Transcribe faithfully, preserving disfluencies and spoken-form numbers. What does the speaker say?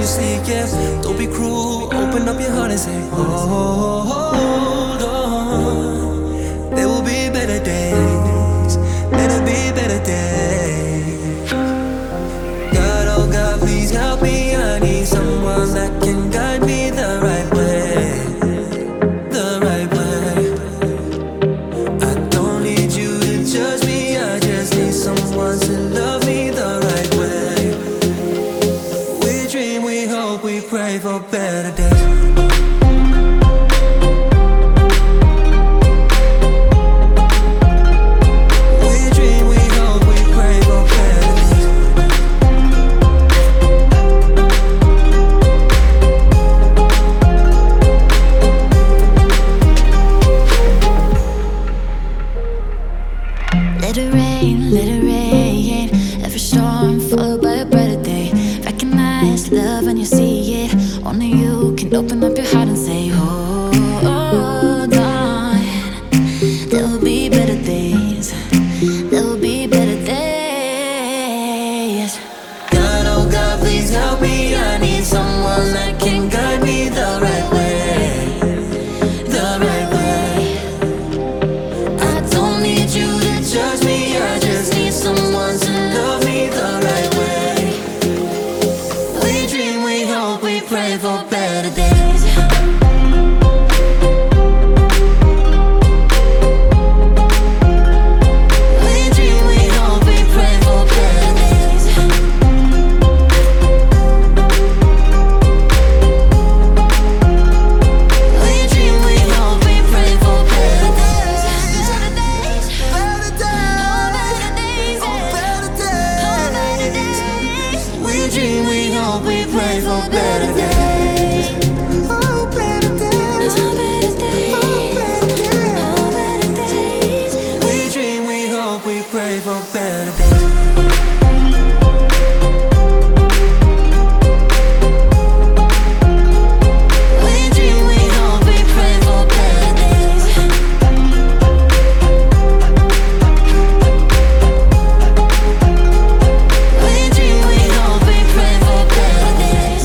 sleep, yeah. Don't be cruel, open up your heart and say, hold on. There will be better days, better be better days. God, oh God, please help me. I need someone that can guide me the right way, the right way. I don't need you to judge me, I just need someone to love me the right way. We dream, we hope, we pray for better days. Let it rain, let it rain. Every storm followed by a brighter day. Recognize love when you see it. Only you can open up your heart and say, hold on. There will be better days. There will be better days. God, oh God, please help me. I need someone that can guide me the right way, the right way. I don't need you to judge me, I just need someone to love me the right way. We dream, we hope, we pray for better days. We dream, we hope, we pray for better days. We dream, we hope, we pray for better days. Better days, better days, oh better days, oh better days. We dream, we hope, we pray for better days. Oh better days, oh better days, oh better days. We dream, we hope, we pray for better days. We dream, we hope, we pray for better days. We dream, we hope, we pray for better days.